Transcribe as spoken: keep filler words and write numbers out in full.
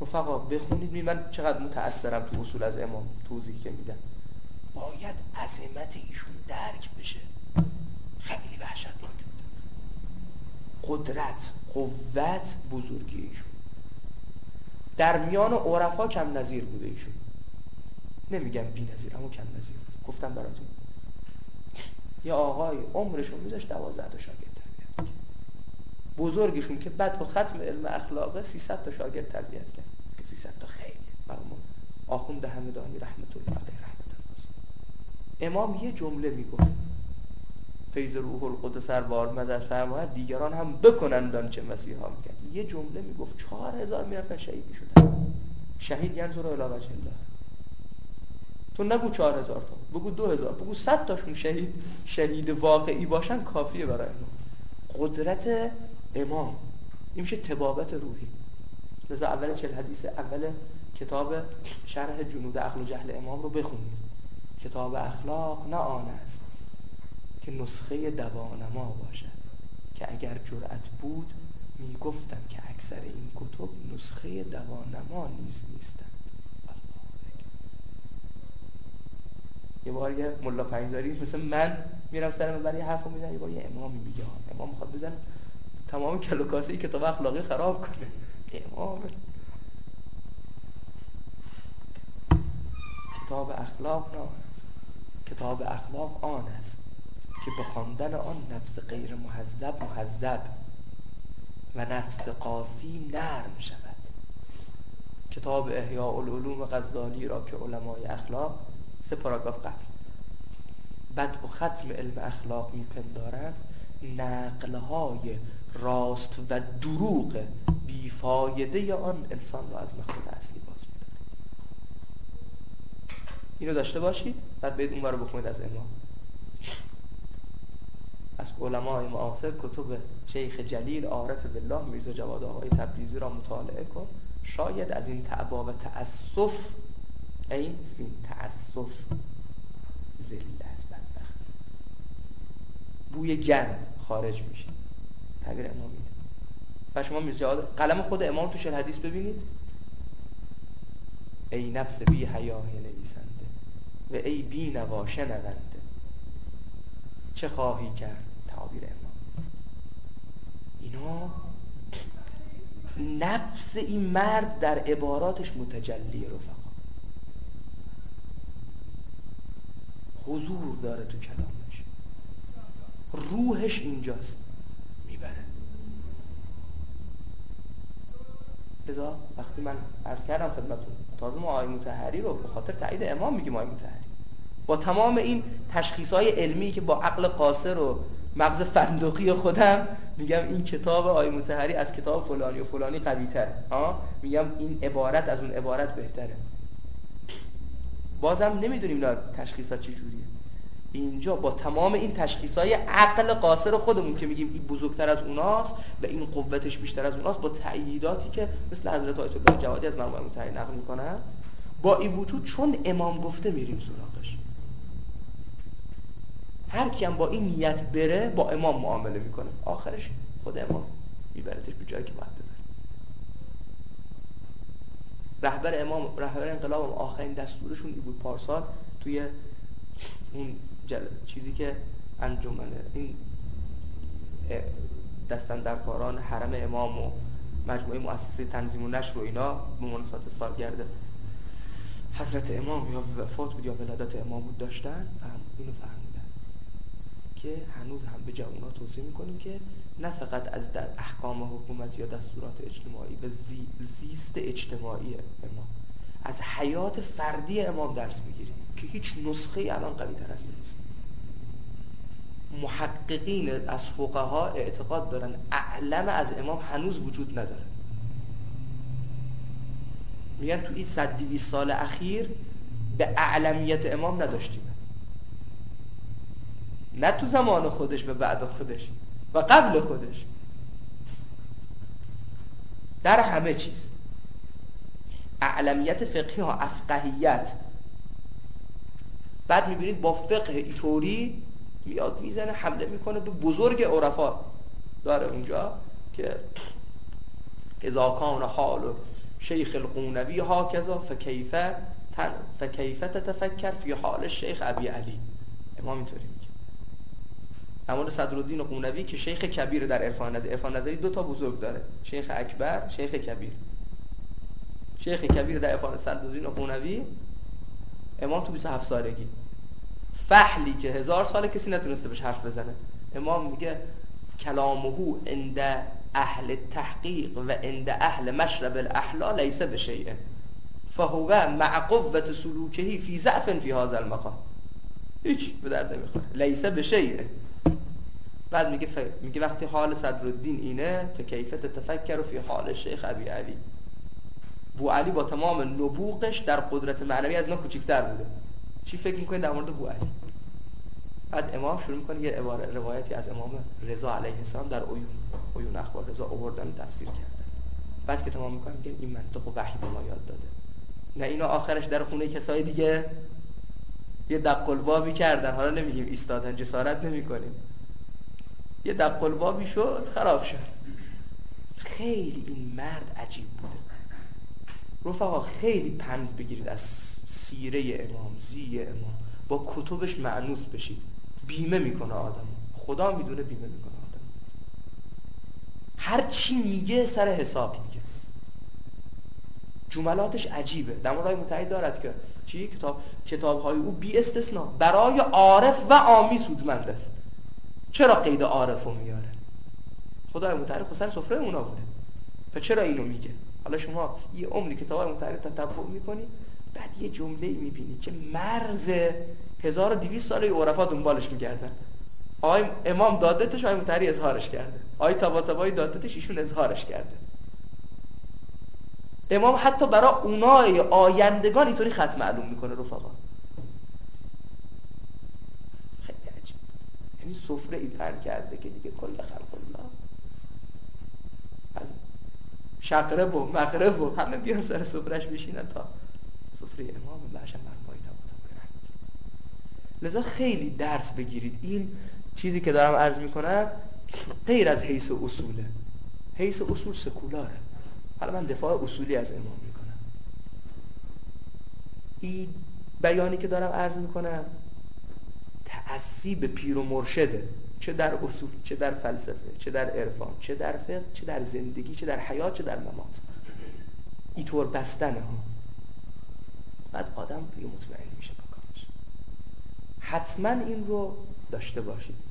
رفقا بخونید. می من چقدر متأثرم تو اصول از امام توضیحی که میدم. باید عظمت ایشون درک بشه. خیلی وحشتناک بود. قدرت، قوت، بزرگی ایشون در میان عرفا کم نظیر بوده. ایشون نمیگم بی نظیر، اما کم نظیر بود. گفتم براتون یه آقای عمرشون میذاشت دوازده تا شاگرد تربیت کرد. بزرگشون که بعد با ختم علم اخلاقه سیصد تا شاگرد تربیت کرد که سیصد تا خیلی برای ما. آخوند همدانی رحمت الله علیه رحمت الله. امام یه جمله میگفت فیض روح القدس سر بار مدد فرماید دیگران هم بکنند آنچه مسیحا میکرد. یه جمله میگفت چهار هزار میرفتن شهید میشدن. شهید ینظر الی وجه الله. تو نگو چهار هزار تا، بگو دو هزار، بگو صد تاشون شهید شهید واقعی باشن کافیه برای امام. قدرت امام این میشه طبابت روحی. لذا اول چهل حدیث اول کتاب شرح جنود عقل و جهل امام رو بخونید. کتاب اخلاق نه آن است که نسخه دوانما باشد که اگر جرأت بود میگفتم که اکثر این کتب نسخه دوانما نیز نیستند. یه بار یه ملا پنجزاری مثل من میرم سر منبر یه حرفو میزنه، یه بار یه امامی میگه امام میخواد بزنه تمام کلو کاسه کتاب اخلاقی خراب کنه. امام کتاب اخلاق نه آن است. کتاب اخلاق آن است که به خواندن آن نفس غیر مهذب مهذب و نفس قاسی نرم شود. کتاب احیاء العلوم غزالی را که علمای اخلاق سه پاراگراف قبل بعد با ختم علم اخلاق میپندارند نقلهای راست و دروغ بیفایده آن انسان را از مقصد اصلی باز می‌دارد. اینو داشته باشید. بعد برید اون رو بخونید از امام، از علمای معاصر کتب شیخ جلیل عارف بالله میرزا جواد آقای تبریزی را مطالعه کن. شاید از این تعبا و تأسف این این تأسف ذلت بدبختی بوی گند خارج میشه. تعبیر امام اینه. و شما میرزا جواد قلم خود امام تو شرح حدیث ببینید. ای نفس بی حیای نویسنده و ای بی نوا شنونده چه خواهی کرد. تعبیر امام اینا نفس این مرد در عباراتش متجلی رفقا. حضور داره تو کلامش، روحش اینجاست میبره. لذا وقتی من عرض کردم خدمتتون تازه ما آیه مطهری رو به خاطر تایید امام میگیم آیه مطهری با تمام این تشخیص‌های علمی که با عقل قاصر و مغز فندقی خودم میگم این کتاب آیه مطهری از کتاب فلانی و فلانی قوی‌تره. ها میگم این عبارت از اون عبارت بهتره. بازم نمیدونیم اینا تشخیصات چه جوریه. اینجا با تمام این تشخیصای عقل قاصر خودمون که میگیم این بزرگتر از اوناست و این قوتش بیشتر از اوناست، با تأییداتی که مثل حضرت آیت الله جوادی از مرحوم مطهری نقل میکنن، با این وجود چون امام گفته میریم سراغش. هر کیم با این نیت بره با امام معامله میکنه، آخرش خود امام میبردش به جایی که باید ببره. رهبر امام رهبر انقلاب آخرین دستورشون این بود پارسال توی اون جل... چیزی که انجمن این دستن در کاران حرم امام و مجموعه مؤسسه تنظیم و نشر و اینا به مناسبت سالگرد حضرت امام یا وفات بود یا ولادت امام بود داشتن، اینو فرمودن که هنوز هم به جوان‌ها توصیه میکنیم که نه فقط از در احکام حکومت یا دستورات اجتماعی و زی... زیست اجتماعی امام، از حیات فردی امام درس بگیریم که هیچ نسخه الان قوی تر از این نیست. محققین از فقها اعتقاد دارن اعلم از امام هنوز وجود نداره. میگن تو این صد دویست سال اخیر به اعلمیت امام نداشتیم، نه تو زمان خودش و بعد خودش و قبل خودش، در همه چیز اعلمیت فقهی ها، افقهیت. بعد میبینید با فقه اینطوری میاد میزنه حمله میکنه به بزرگ عرفا داره اونجا که اذا کان حال شیخ القونوی هاکذا فکیف فکیف تتفکر فی حال شیخ ابی علی. امام اینطوری میگه در مورد صدرالدین قونوی که شیخ کبیر در عرفان نظری. عرفان نظری دو تا بزرگ داره، شیخ اکبر، شیخ کبیر. شیخ کبیر در عرفان صدرالدین قونوی امام تو بیست و هفت سالگی، فحلی که هزار ساله کسی نتونسته بهش حرف بزنه. امام میگه کلامه عند اهل تحقیق و عند اهل مشرب الاحلا لیس بشیء فهو مع قوة سلوکه فی ضعف فی هذا المقام. هیچ به درد نمیخوره، لیس بشیء. بعد میگه ف... میگه وقتی حال صدرالدین اینه فکیف تتفکر فی حال شیخ ابی علی. بو علی با تمام نبوغش در قدرت معنوی از اینا کوچیک‌تر بوده. چی فکر میکنید در مورد بو علی؟ بعد امام شروع میکنه یه عبارت روایتی از امام رضا علیه السلام در عیون عیون اخبار رضا آوردن تفسیر کردن. بعد که تمام میکنه میگن این منطق و وحی به ما یاد داده. نه اینا آخرش در خونه کسای دیگه یه دقلبابی کردن، حالا نمیگیم ایستادن، جسارت نمیکنیم، یه دقلبابی شد خراب شد. خیلی این مرد عجیب بوده. رفقا خیلی پند بگیرید از سیره امام، زی امام، با کتبش مأنوس بشید. بیمه میکنه آدم، خدا میدونه بیمه میکنه آدم. هر چی میگه سر حساب میگه، جملاتش عجیبه. در مورد متعهد دارد که چی کتاب کتاب‌های او بی استثناء برای عارف و عامی سودمند است. چرا قید عارفو میاره؟ خدای متعال خود سر سفره اونا بوده، پس چرا اینو میگه؟ حالا شما یه عمری کتاب‌های متعال تتبع میکنی، بعد یه جمله‌ای میبینی که مرز هزار و دویست ساله عرفا دنبالش میگردن. آقای امام دادتش آقای متعال اظهارش کرده، آقای طباطبایی دادتش ایشون اظهارش کرده. امام حتی برای اونای آیندگان اینطوری خط معلوم میکنه رفقا. خیلی عجیب. یعنی سفره ای پهن کرده که دیگه کل خلق الله از شقرب و مغرب و همه بیان سر سفرهش بشینن تا سفره امام باشن مرمای طباطبایی رحمت. لذا خیلی درس بگیرید. این چیزی که دارم عرض میکنم غیر از حیث اصوله، حیث اصول سکولاره. حالا من دفاع اصولی از امام میکنم. این بیانی که دارم عرض میکنم تأسی به پیر و مرشده، چه در اصول، چه در فلسفه، چه در عرفان، چه در فقه، چه در زندگی، چه در حیات، چه در ممات. اینطور بستنه ها. بعد آدم دیگه مطمئن میشه با کارش. حتما این رو داشته باشید.